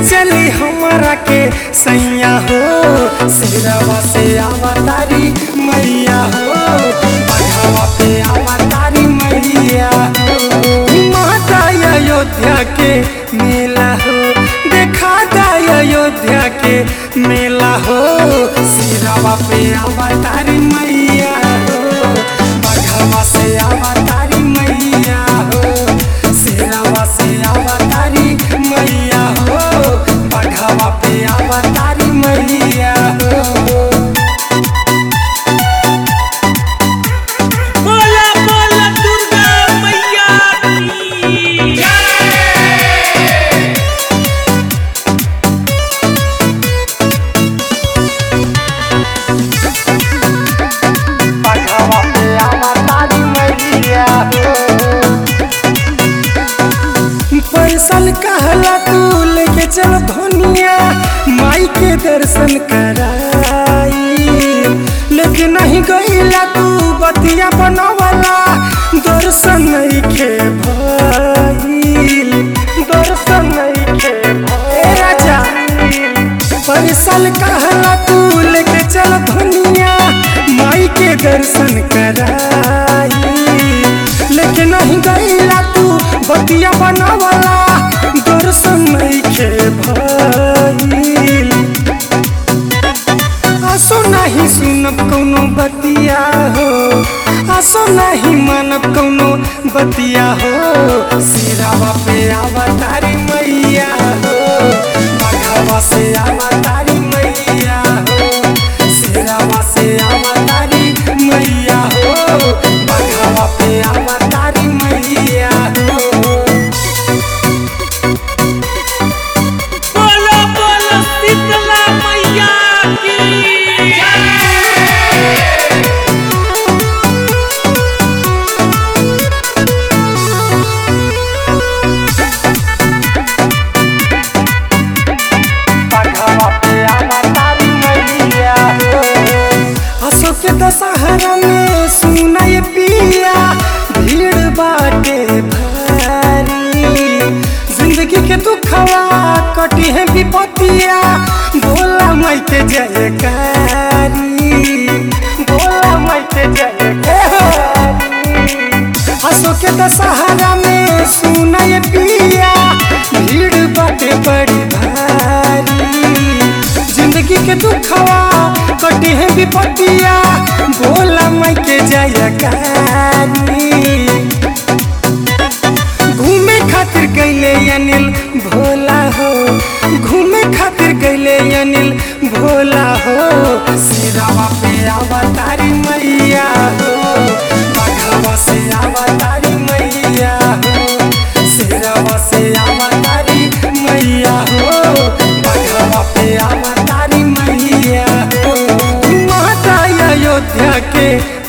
चली हमारा के सैया हो, सिरवा से अवतारी मैया हो, बघवा पे अवतारी मैया हो। माता अयोध्या के मेला हो, देखा दा अयोध्या के मेला हो, सिरवा पे अवतारी मैया हो, बघवा से अवतारी मैया हो, सिरवा से अवतारी मैया हो, बघवा पे अवतारी मैया हो। बोला बोला दुर्गा मैया की जय। बघवा पे अवतारी मैया हो। पैसल कहला तू लेके चल धनिया, माई के दर्शन कराई, लेकिन नहीं गईला तू बतिया बनवला, दर्शन नहीं खे भइल, दर्शन नहीं खे भइल राजा। पैसल कहला तू लेके चल धनिया, माई के दर्शन कराई, लेकिन नहीं गईला तू बतिया बनवला, दर्शन नहीं खे भइल। आसो नहीं सुनब कौनो बतिया हो, आसो नहीं मानब कौनो बतिया हो, सिरवा पे अवतारी मैया हो, बघवा से अवतारी मैया हो, सिरवा से अवतारी मैया हो, बघवा पे अवतारी मैया हो। बोला बोला शीतला मैया की जय। बघवा पे अवतारी मैया हो। अशोक के दशहरा में सुना ये पिया, भीड़ बाटे भारी, जिंदगी के दुखवा कटी है विपतिया, भोला माई के जयकारी, भोला माई के जयकारी। अशोक के दशहरा में सुना ये पिया, भीड़ बाटे बड़ी भारी, जिंदगी के दुखवा कटी है विपतिया, भोला माई के जयकारी। घूमे खातिर गईले अनिल भोला हो, घूमे खातिर गईले अनिल भोला हो, सिरवा पे अवतारी मैया हो, बघवा से अवतारी मैया हो, सिरवा से अवतारी मैया हो, बघवा पे अवतारी मैया हो। माता अयोध्या के